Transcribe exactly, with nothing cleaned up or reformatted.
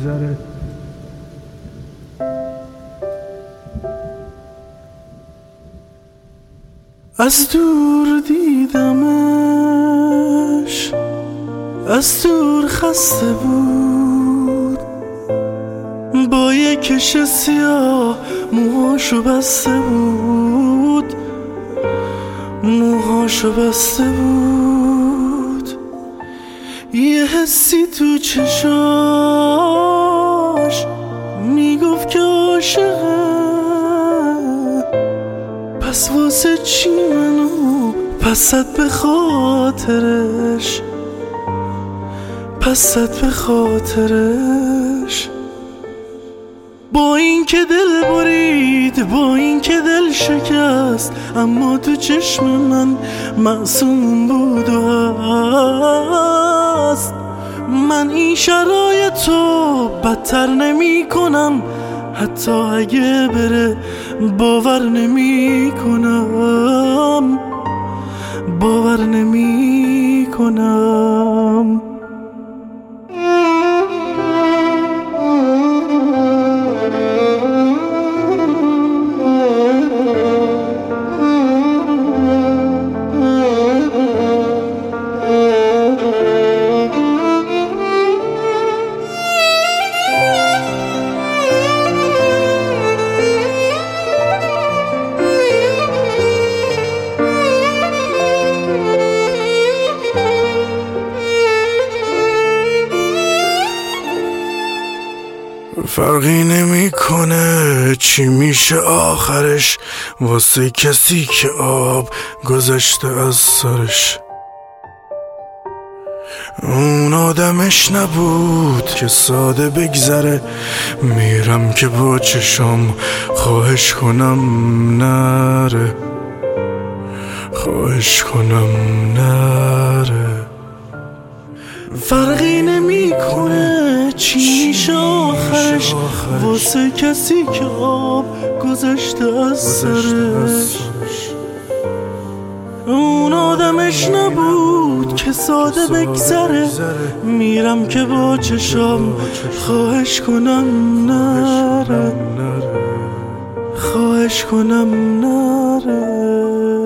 بگذره. از دور دیدمش، از دور خسته بود، با یک کش سیاه موهاشو بسته بود، موهاشو بسته بود. یه حسی تو چشاش میگفت که عاشقه، پس واسه چی منو پست به خاطرش، پست به خاطرش. با این که دل برید، با این که دل شکست، اما تو چشم من معصوم بود و هست. من این شرایطو بدتر نمی کنم، حتی اگه بره باور نمی کنم، باور نمی کنم. فرقی نمیکنه چی میشه آخرش، واسه کسی که آب گذشته از سرش. اون آدمش نبود که ساده بگذره، میرم که با چشام خواهش کنم نره، خواهش کنم نره. فرقی نمیکنه چی میشه آخرش، واسه کسی که آب گذشته از سرش. اون آدمش نبود که ساده بگذره، میرم که با چشام خواهش کنم نره، خواهش کنم نره.